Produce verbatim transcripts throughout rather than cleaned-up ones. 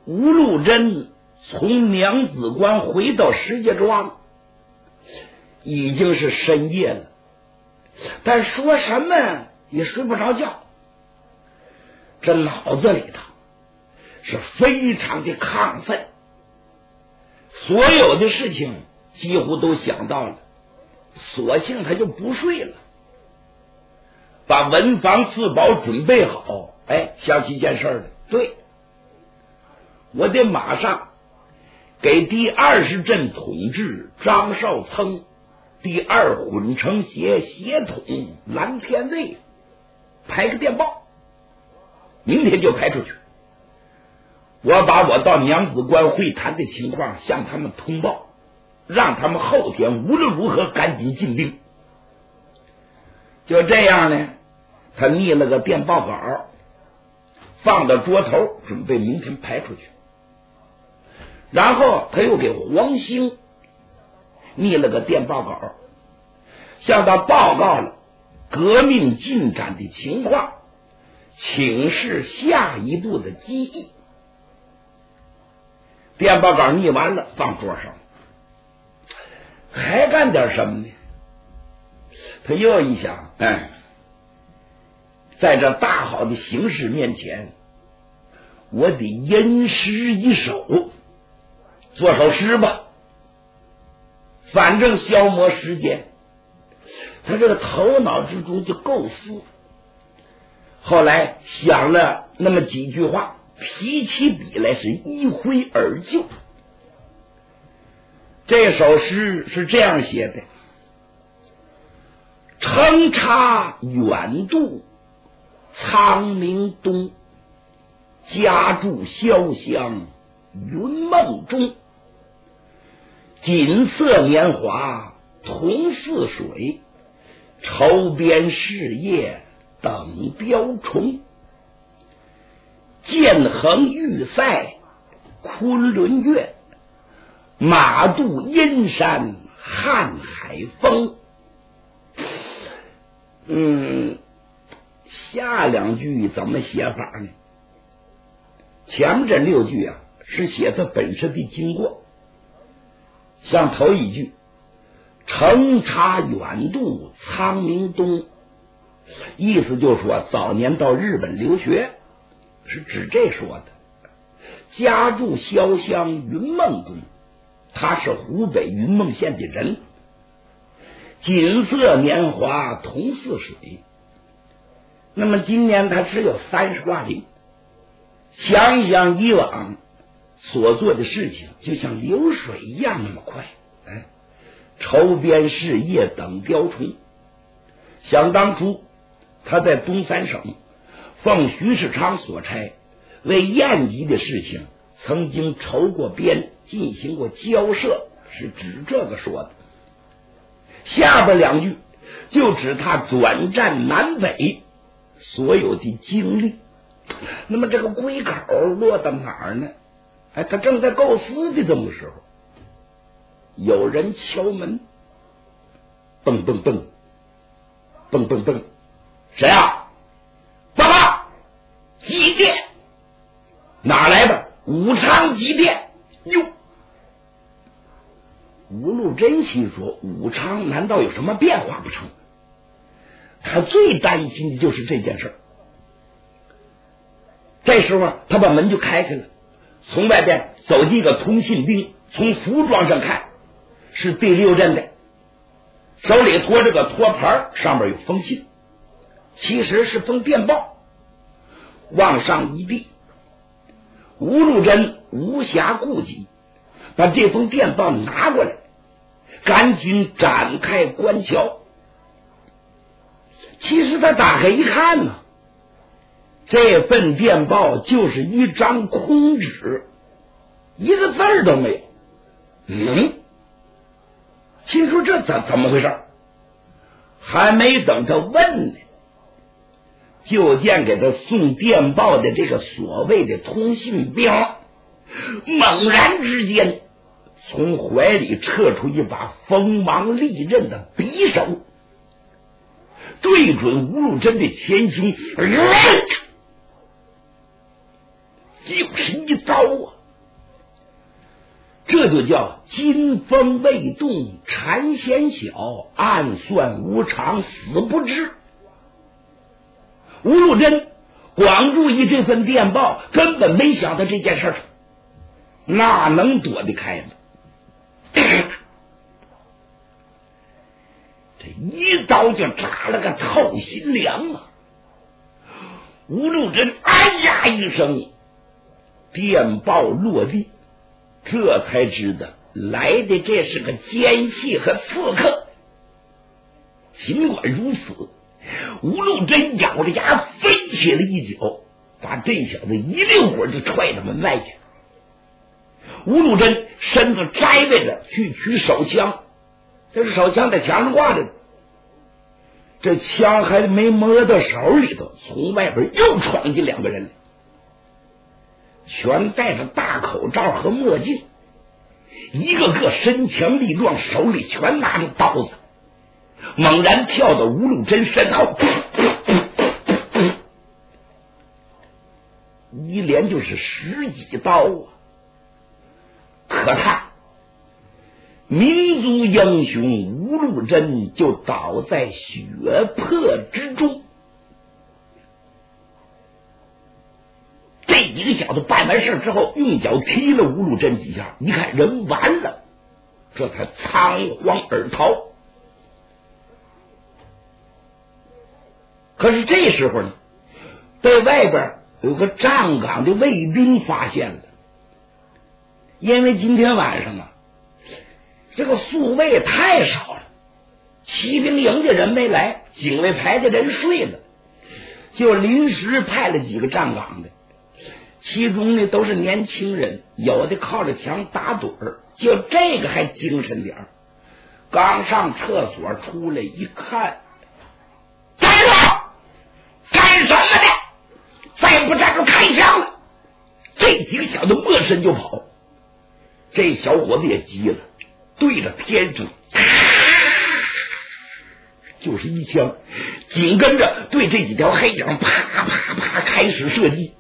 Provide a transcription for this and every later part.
吴禄贞从娘子关回到石家庄，已经是深夜了，但说什么也睡不着觉，这脑子里头是非常的亢奋，所有的事情几乎都想到了，索性他就不睡了，把文房四宝准备好。哎，想起一件事了，对，我得马上给第二十镇统治张绍曾第二混成协协统蓝天卫拍个电报，明天就拍出去。我把我到娘子关会谈的情况向他们通报，让他们后天无论如何赶紧进兵。就这样呢，他拟了个电报稿，放到桌头，准备明天拍出去。然后他又给黄兴拟了个电报稿，向他报告了革命进展的情况，请示下一步的机议。电报稿拟完了，放桌上，还干点什么呢？他又一想，哎，在这大好的形势面前，我得吟诗一首，做首诗吧，反正消磨时间。他这个头脑之中就构思，后来想了那么几句话，提起笔来是一挥而就。这首诗是这样写的：乘插远渡苍冥东，家住潇湘云梦中。锦瑟年华同似水，愁边事业等雕虫。剑横玉塞昆仑月，马渡阴山瀚海风。嗯，下两句怎么写法呢？前面这六句啊，是写他本身的经过。像头一句乘插远渡苍冥东，意思就是说早年到日本留学，是指这说的。家住潇湘云梦中，他是湖北云梦县的人。锦瑟年华同似水，那么今年他只有三十挂零。想想以往所做的事情，就像流水一样那么快。哎，筹边事业等雕虫。想当初他在东三省奉徐世昌所差，为宴集的事情曾经筹过边，进行过交涉，是指这个说的。下边两句就指他转战南北所有的经历。那么这个归口落到哪儿呢？哎，他正在构思的这么时候，有人敲门，蹦蹦蹦蹦蹦蹦，谁啊？报告，急电。哪来的？武昌急电。哟，吴禄贞心说，武昌难道有什么变化不成？他最担心的就是这件事。这时候他把门就开开了，从外边走进一个通信兵，从服装上看是第六镇的，手里托着个托盘，上面有封信，其实是封电报。往上一递，吴禄贞无暇顾及，把这封电报拿过来，赶紧展开观瞧。其实他打开一看呢，这份电报就是一张空纸，一个字儿都没有。嗯，心说这怎怎么回事？还没等他问呢，就见给他送电报的这个所谓的通信兵，猛然之间从怀里撤出一把锋芒利刃的匕首，对准吴禄贞的前胸，就是一刀啊！ 这就叫金风未动蝉先晓，暗算无常死不知。吴禄贞光注意这份电报，根本没想到这件事，哪能躲得开呢？这一刀就扎了个透心凉啊！吴禄贞哎呀一声，电报落地，这才知道来的这是个奸细和刺客。尽管如此，吴禄贞咬着牙飞起了一脚，把这小子一溜滚就踹到门外去。吴禄贞身子摘位着去取手枪，这是手枪在墙上挂着，这枪还没摸到手里头，从外边又闯进两个人来，全戴着大口罩和墨镜，一个个身强力壮，手里全拿着刀子，猛然跳到吴禄贞身后，一连就是十几刀啊！可看民族英雄吴禄贞就倒在血泊之中。这几个小子办完事之后，用脚踢了吴禄贞几下，一看人完了，这才仓皇而逃。可是这时候呢，在外边有个站岗的卫兵发现了，因为今天晚上啊，这个宿卫太少了，骑兵营的人没来，警卫排的人睡了，就临时派了几个站岗的，其中呢都是年轻人，有的靠着墙打盹儿，就这个还精神点儿。刚上厕所出来一看，站住！干什么的？再不站住开枪了！这几个小子没身就跑。这小伙子也急了，对着天上就是一枪，紧跟着对这几条黑影啪啪啪开始射击。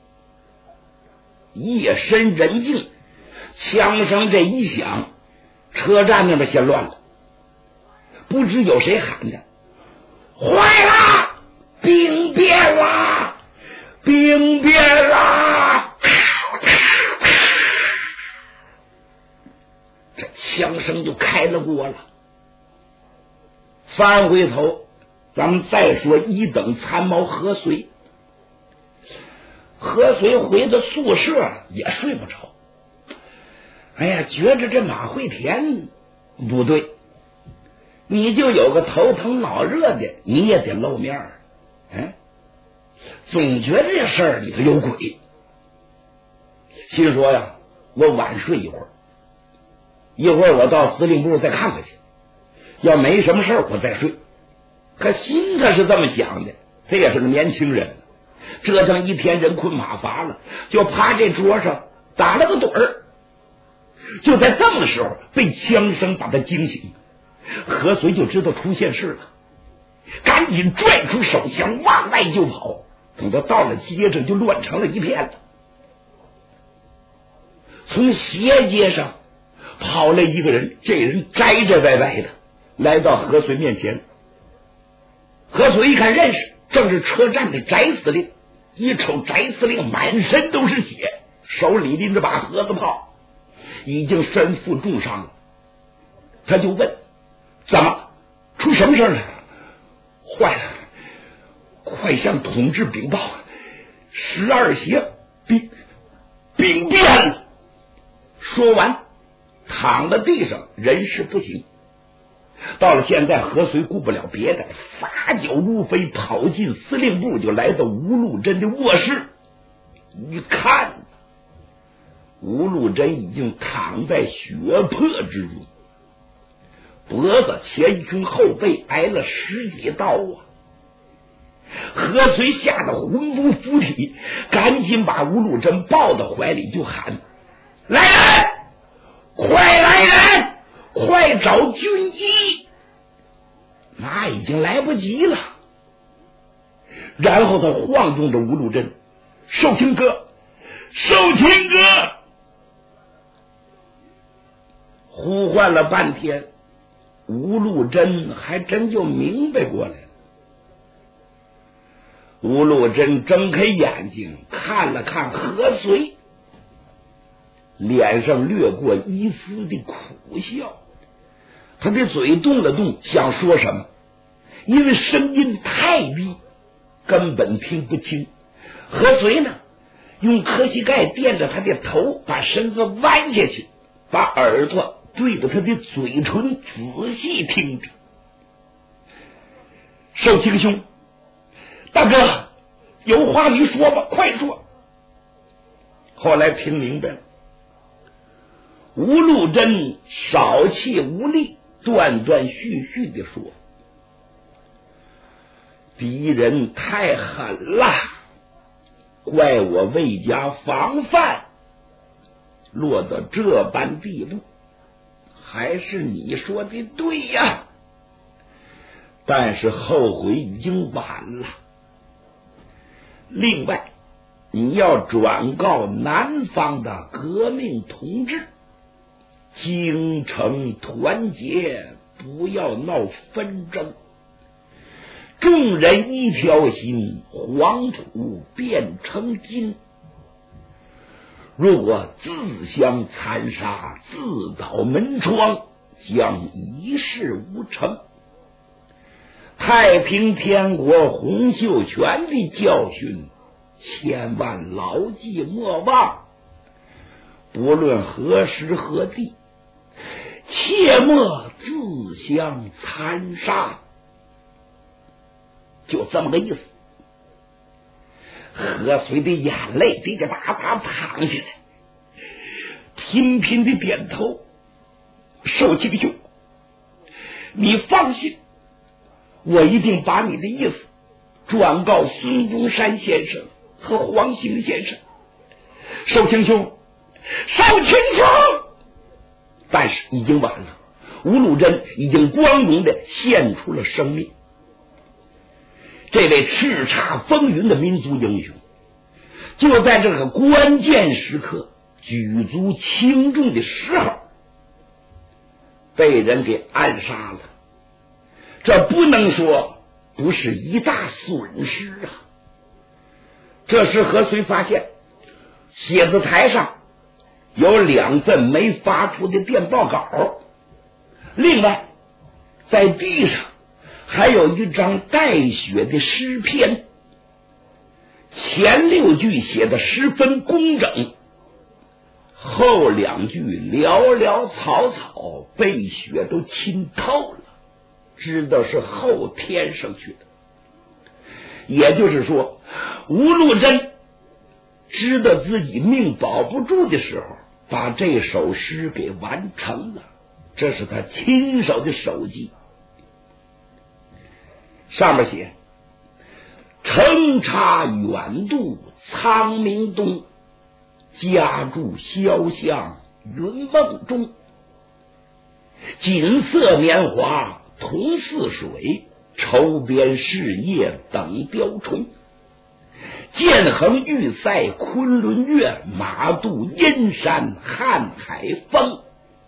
夜深人静，枪声这一响，车站那边先乱了，不知有谁喊的：“坏了！兵变了！兵变了！”这枪声就开了锅了。翻回头，咱们再说一等参谋何遂。何遂回到宿舍也睡不着，哎呀，觉着这马会田不对，你就有个头疼脑热的，你也得露面儿，哎，总觉得这事儿里头有鬼。心说呀，我晚睡一会儿，一会儿我到司令部再看看去，要没什么事儿我再睡。可心他是这么想的，他也是个年轻人，折腾一天人困马乏了，就趴这桌上打了个盹儿。就在这么的时候，被枪声把他惊醒，何遂就知道出现事了，赶紧拽出手枪往外就跑。等到到了街上，就乱成了一片了。从斜街上跑来一个人，这人摘摘歪歪的来到何遂面前。何遂一看认识，正是车站的翟司令。一瞅翟司令满身都是血，手里拎着把盒子炮，已经身负重伤了。他就问：怎么出什么事了？坏了，快向统治禀报，十二协兵兵变了。说完躺在地上，人事不省。到了现在，何遂顾不了别的，撒脚如飞，跑进司令部，就来到吴禄贞的卧室。一看，吴禄贞已经躺在血泊之中，脖子、前胸、后背挨了十几刀啊！何遂吓得魂不附体，赶紧把吴禄贞抱到怀里，就喊：来人，快来人，快找军医！那已经来不及了。然后他晃动着吴禄贞：寿卿哥，寿卿哥！ 唤了半天，吴禄贞还真就明白过来了。吴禄贞睁开眼睛看了看何遂，脸上掠过一丝的苦笑，他的嘴动了动，想说什么，因为声音太低，根本听不清。何遂呢，用磕膝盖垫着他的头，把身子弯下去，把耳朵对着他的嘴唇仔细听着。寿清兄，大哥，有话你说吧，快说。后来听明白了，吴禄贞少气无力，断断续续地说：敌人太狠了，怪我魏家防范，落到这般地步。还是你说的对呀，但是后悔已经晚了。另外，你要转告南方的革命同志，京城团结，不要闹纷争，众人一条心，黄土变成金。如果自相残杀，自捣门窗，将一事无成。太平天国洪秀全的教训，千万牢记莫忘。不论何时何地，切莫自相残杀。就这么个意思。何遂的眼泪滴滴答答淌下来，频频的点头。寿清兄，你放心，我一定把你的意思转告孙中山先生和黄兴先生。寿清兄，寿清兄！但是已经晚了，吴禄贞已经光荣的献出了生命。这位叱咤风云的民族英雄，就在这个关键时刻举足轻重的时候，被人给暗杀了。这不能说不是一大损失啊！这时何遂发现写字台上有两份没发出的电报稿，另外在地上还有一张带血的诗篇，前六句写的十分工整，后两句潦潦草草，被血都浸透了，知道是后天上去的。也就是说，吴禄贞知道自己命保不住的时候，把这首诗给完成了，这是他亲手的手迹。上面写：乘插远渡苍明东，家住潇湘云梦中。锦瑟年华同似水，愁边事业等雕虫。剑横玉塞昆仑月，马渡阴山瀚海风。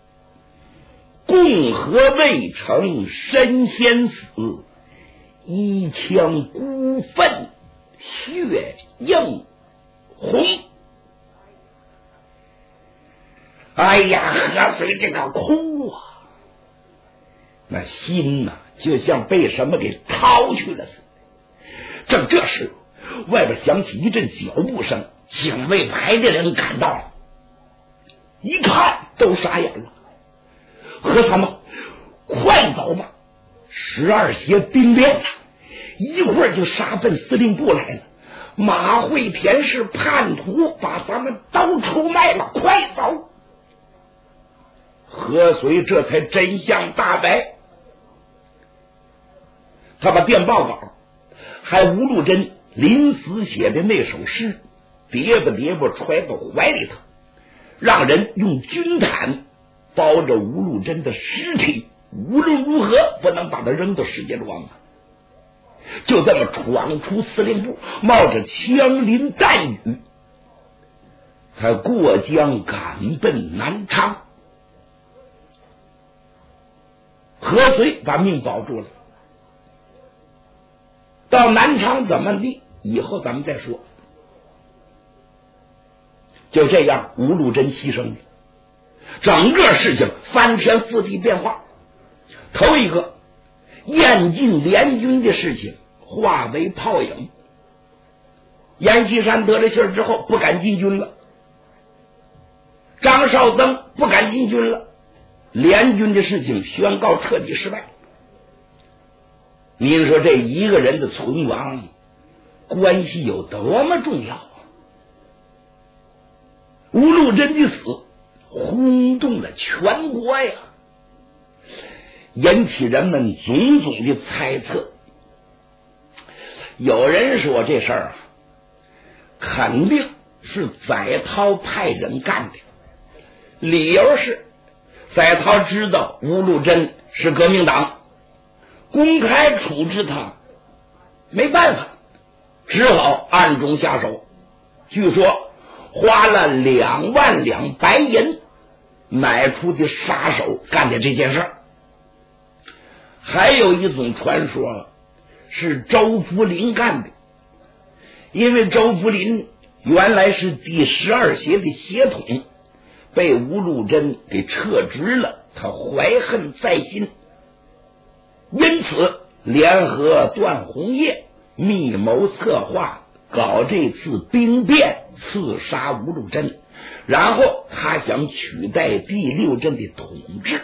共和未成身先死，一腔孤愤血映红。哎呀，何遂这个哭啊，那心呐、啊、就像被什么给掏去了似的。正这时，外边响起一阵脚步声，警卫排的人赶到了，一看都傻眼了。何参谋，快走吧！十二协兵连长一会儿就杀奔司令部来了。马会田是叛徒，把咱们都出卖了，快走！何遂这才真相大白。他把电报稿还吴禄贞临死写的那首诗叠吧叠吧揣到怀里头，让人用军毯包着吴禄贞的尸体，无论如何不能把他扔到石家庄啊！就这么闯出司令部，冒着枪林弹雨，他过江赶奔南昌。 何遂把命保住了。到南昌怎么地，以后咱们再说。就这样，吴禄贞牺牲了，整个事情翻天覆地变化。头一个，燕晋联军的事情化为泡影。阎锡山得了信儿之后，不敢进军了；张绍曾不敢进军了，联军的事情宣告彻底失败。您说这一个人的存亡关系有多么重要啊！吴禄贞的死轰动了全国呀，引起人们种种的猜测。有人说这事儿啊，肯定是载涛派人干的，理由是载涛知道吴禄贞是革命党，公开处置他没办法，只好暗中下手。据说花了两万两白银买出的杀手干的这件事。还有一种传说是周福林干的，因为周福林原来是第十二协的协统，被吴禄贞给撤职了，他怀恨在心，因此联合段鸿业密谋策划搞这次兵变，刺杀吴禄贞，然后他想取代第六镇的统治。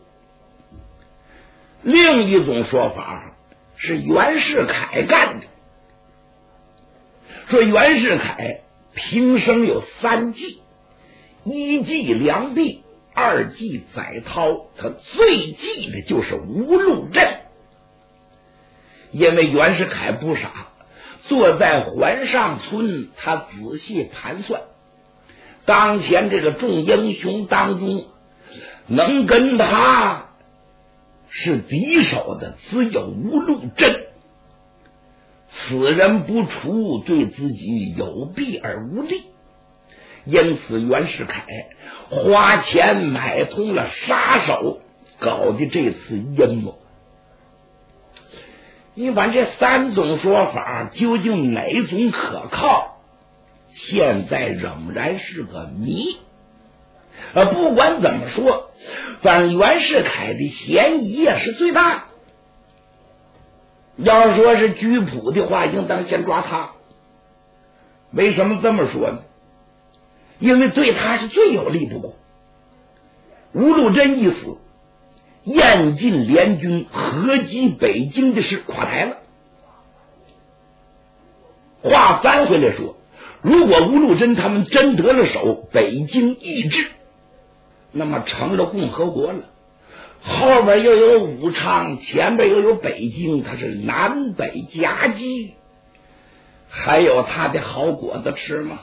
另一种说法是袁世凯干的，说袁世凯平生有三忌，一忌梁璧，二忌载涛，他最忌的就是吴禄贞。因为袁世凯不傻，坐在环上村，他仔细盘算，当前这个众英雄当中，能跟他是敌手的只有吴禄贞，此人不除对自己有弊而无利，因此袁世凯花钱买通了杀手，搞的这次阴谋。你把这三种说法究竟哪种可靠，现在仍然是个谜。呃，不管怎么说，反正袁世凯的嫌疑也是最大的。要说是居谱的话，应当先抓他。为什么这么说呢？因为对他是最有利不过。吴禄贞一死，燕晋联军合击北京的事垮台了。话翻回来说，如果吴禄贞他们真得了手，北京易帜，那么成了共和国了，后边又有武昌，前边又有北京，它是南北夹击，还有他的好果子吃吗？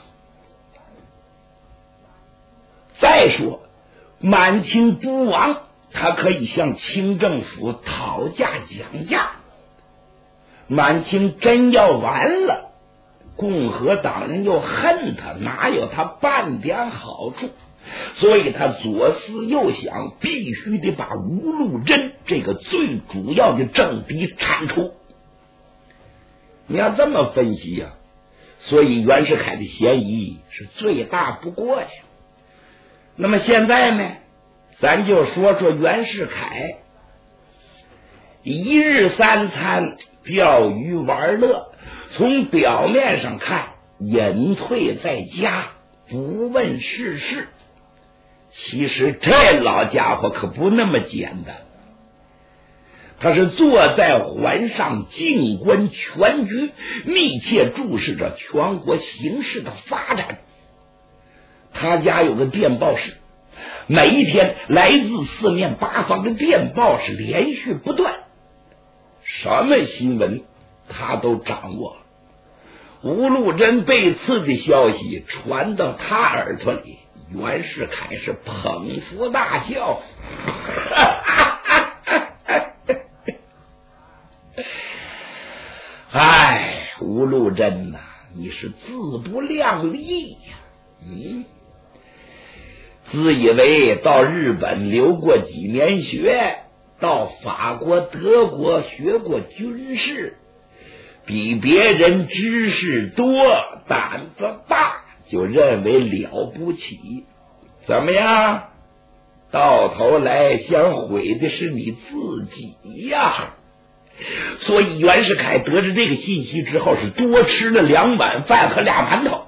再说满清都亡，他可以向清政府讨价讲价，满清真要完了，共和党人又恨他，哪有他半点好处？所以他左思右想，必须得把吴禄贞这个最主要的政敌铲除。你要这么分析呀、啊，所以袁世凯的嫌疑是最大不过呀。那么现在呢，咱就说说袁世凯一日三餐钓鱼玩乐，从表面上看隐退在家，不问世事。其实这老家伙可不那么简单，他是坐在环上静观全局，密切注视着全国形势的发展。他家有个电报室，每一天来自四面八方的电报是连续不断，什么新闻他都掌握。吴禄贞被刺的消息传到他耳朵里，袁世凯是捧腹大笑。哎，吴禄贞呐、啊，你是自不量力呀、嗯，自以为到日本留过几年学， 到法国德国学过军事，比别人知识多，胆子大，就认为了不起。怎么样？到头来想毁的是你自己呀！所以袁世凯得知这个信息之后，是多吃了两碗饭和俩馒头。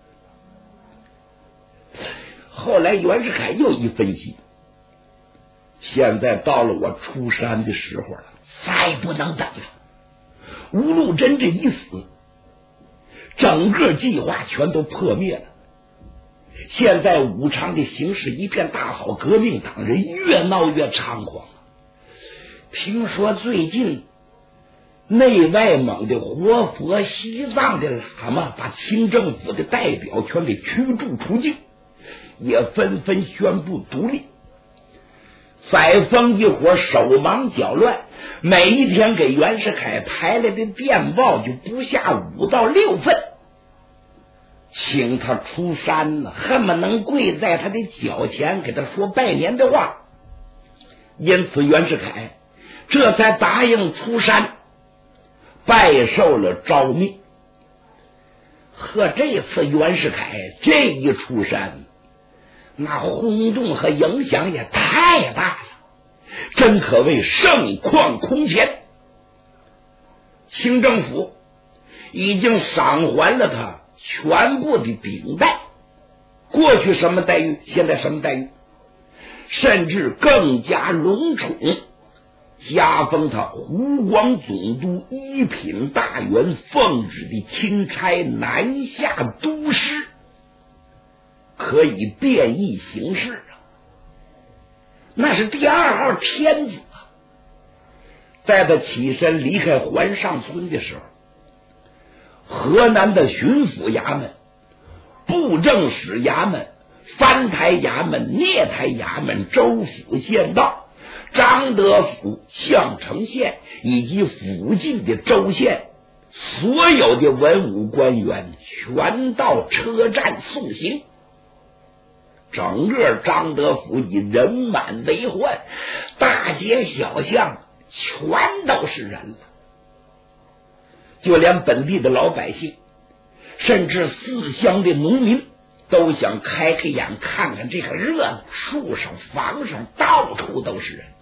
后来袁世凯又一分析，现在到了我出山的时候了，再不能等了。吴禄贞这一死，整个计划全都破灭了。现在武昌的形势一片大好，革命党人越闹越猖狂。听说最近内外蒙的活佛、西藏的喇嘛把清政府的代表全给驱逐出境，也纷纷宣布独立。载沣一伙手忙脚乱，每一天给袁世凯排来的电报就不下五到六份，请他出山呢，恨不能跪在他的脚前给他说拜年的话。因此袁世凯这才答应出山，拜受了诏命。和这次袁世凯这一出山，那轰动和影响也太大了，真可谓盛况空前。清政府已经赏还了他全部的顶戴，过去什么待遇，现在什么待遇，甚至更加隆宠，加封他湖广总督、一品大员，奉旨的钦差南下都师，可以变易行事啊！那是第二号天子啊！在他起身离开环上村的时候，河南的巡抚衙门、布政使衙门、藩台衙门、聂台衙门、州府县道、张德府、项城县以及附近的州县，所有的文武官员全到车站送行。整个张德府以人满为患，大街小巷全都是人了。就连本地的老百姓，甚至四乡的农民，都想开开眼看看这个热闹。树上、房上到处都是人。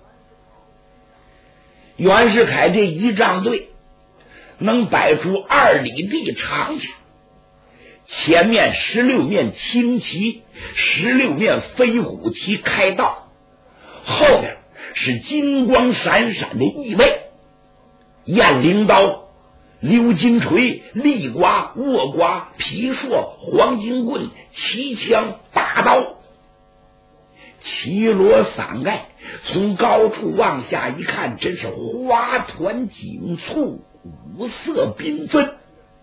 袁世凯这仪仗队能摆出二里地长去，前面十六面青旗、十六面飞虎旗开道，后边是金光闪闪的义卫，雁翎刀、鎏金锤、利瓜、握瓜、皮槊、黄金棍、旗枪、大刀，旗罗伞盖，从高处往下一看，真是花团锦簇，五色缤纷。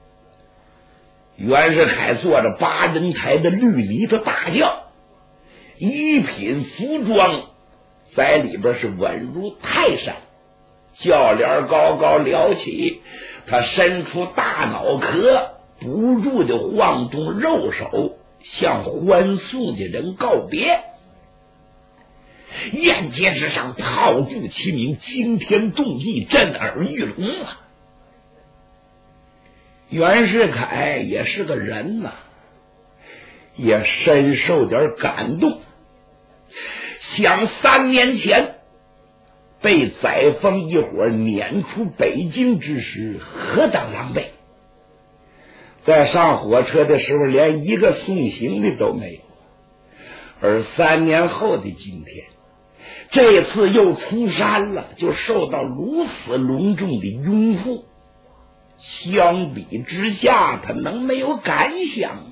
袁世凯坐着八人台的绿篱子大轿，一品服装在里边是稳如泰山，轿帘高高撩起，他伸出大脑壳，不住的晃动肉手，向欢送的人告别。宴阶之上，炮竹齐鸣，惊天动地，震耳欲聋啊！袁世凯也是个人呐、啊，也深受点感动。想三年前被载沣一伙撵出北京之时，何等狼狈！在上火车的时候，连一个送行的都没有。而三年后的今天，这次又出山了，就受到如此隆重的拥护。相比之下，他能没有感想吗？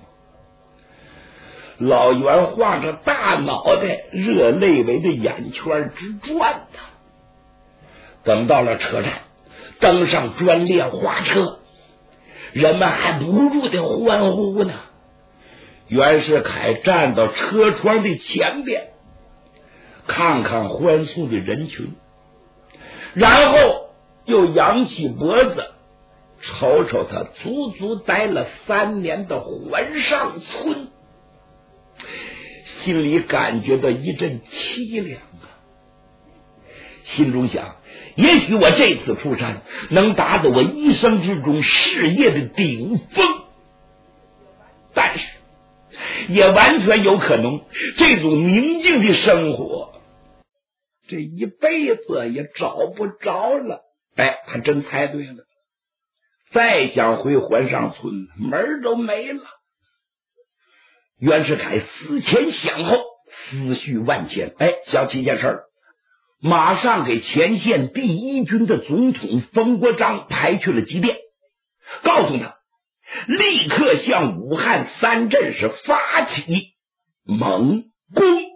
老袁晃着大脑袋，热泪围着眼圈直转他。等到了车站，登上专列花车，人们还不住的欢呼呢。袁世凯站到车窗的前边，看看欢送的人群，然后又扬起脖子瞅瞅他足足待了三年的环上村，心里感觉到一阵凄凉啊！ 心中想，也许我这次出山能达到我一生之中事业的顶峰，但是也完全有可能这种宁静的生活这一辈子也找不着了。哎，他真猜对了，再想回环上村门都没了。袁世凯思前想后，思绪万千，哎，想起一件事儿，马上给前线第一军的总统冯国璋派去了急电，告诉他立刻向武汉三镇是发起猛攻。